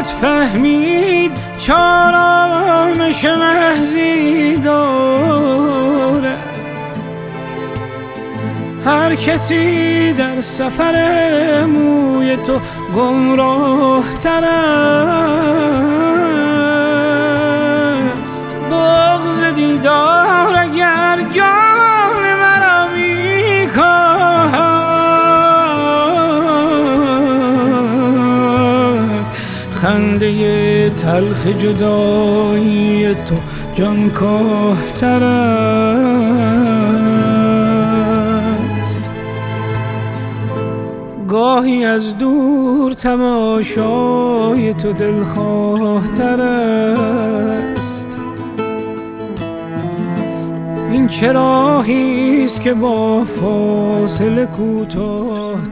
نخواهد فهمید چارامش محضی داره. هر کسی در سفر موی تو گمراه تر است. بغض دیدار اگر جان مرا می‌کاهد، خنده تلخ جدایی تو جانکاه تر است. گاهی از دور تماشای تو دلخواه تر است. این چه راهی است که با فاصله کوتاه